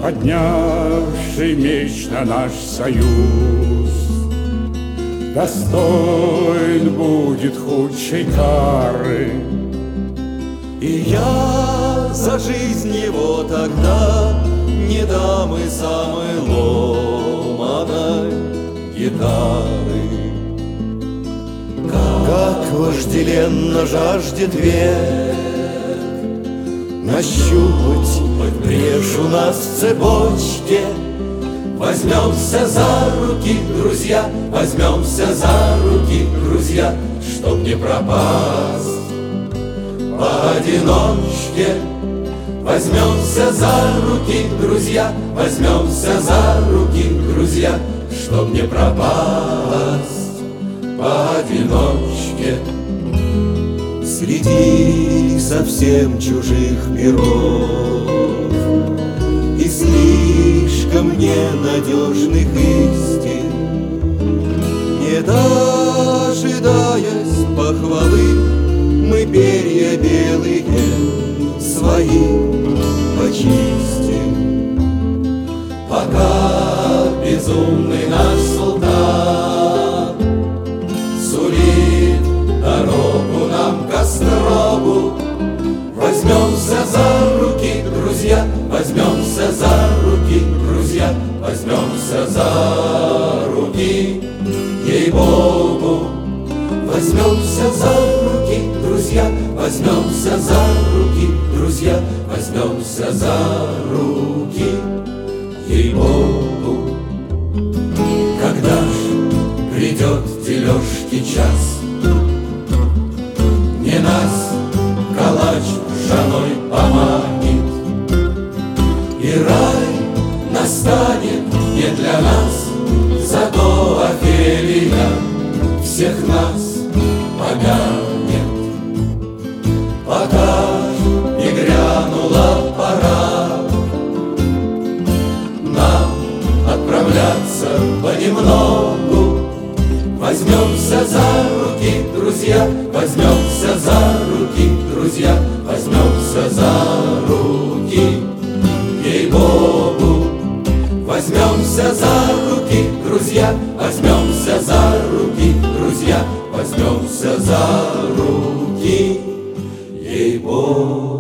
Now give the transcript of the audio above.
поднявший меч на наш союз, достоин будет худшей кары. И я за жизнь его тогда не дам и самой ломаной гитары. Как вожделенно жаждет век нащупать брешь у нас в цепочке. Возьмемся за руки, друзья, возьмемся за руки, друзья, чтоб не пропасть поодиночке. Возьмемся за руки, друзья, возьмемся за руки, друзья, чтоб не пропасть поодиночке. Среди совсем чужих миров и слишком ненадежных истин, не дожидаясь похвалы, мы перья белые свои почистим. Пока безумный наш султан сулит дорогу нам к острогу, возьмемся за руки, друзья, возьмемся за руки, друзья, возьмемся за руки, ей-богу. Возьмемся за руки, друзья, возьмемся за руки, друзья, возьмемся за руки, ей-богу. Когда ж придет дележки час, не нас калач ржаной поманит, и рай настанет не для нас, зато Офелия всех нас помянет. Пока не грянула пора нам отправляться понемногу, возьмемся за руки, друзья, возьмемся за руки, друзья, возьмемся за руки, ей-богу. Возьмемся за руки, друзья, возьмемся за руки, друзья, возьмемся за руки, ей-богу.